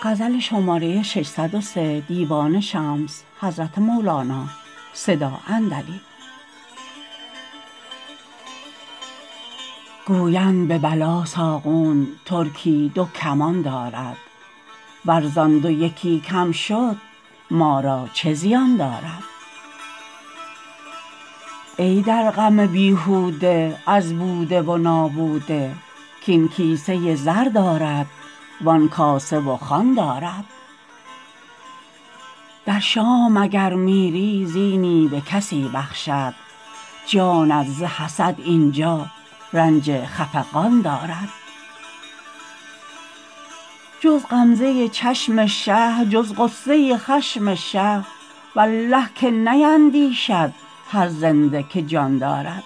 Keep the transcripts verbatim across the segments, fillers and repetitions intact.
گویند به بلا ساقون ترکی دو کمان دارد ور زان دو یکی کم شد ما را چه زیان دارد ای در غم بیهوده از بوده و نابوده کاین کیسه زر دارد وان کاسه و خوان دارد در شام اگر میری زینی به کسی بخشد جانت ز حسد این جا رنج خفقان دارد جز غمزه چشم شه جز غصه خشم شه والله که نیندیشد هر زنده که جان دارد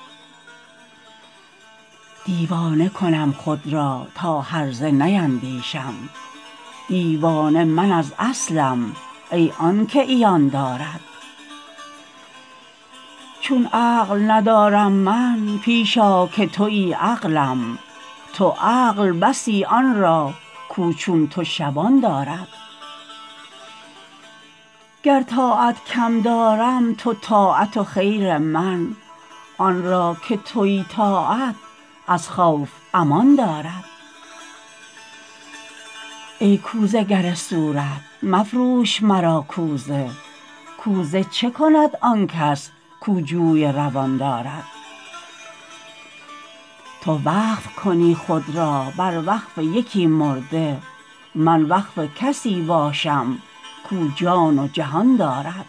دیوانه کنم خود را تا هرزه نیندیشم دیوانه من از اصلم ای آنک عیان دارد چون عقل ندارم من پیش آ که توی عقلم تو عقل بسی آن را کو چون تو شبان دارد گر طاعت کم دارم تو طاعت و خیر من آن را که توی طاعت از خوف امان دارد ای کوزه گر صورت مفروش مرا کوزه کوزه چه کند آن کس کو جوی روان دارد تو وقف کنی خود را بر وقف یکی مرده من وقف کسی باشم کو جان و جهان دارد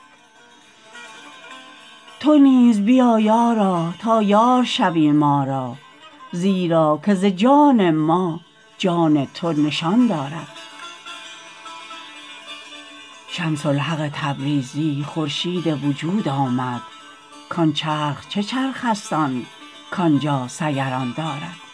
تو نیز بیا یارا تا یار شوی ما را زیرا که ز جان ما جان تو نشان دارد شمس الحق تبریزی خورشید وجود آمد کان چرخ چه چرخ است آن کان جا سیران دارد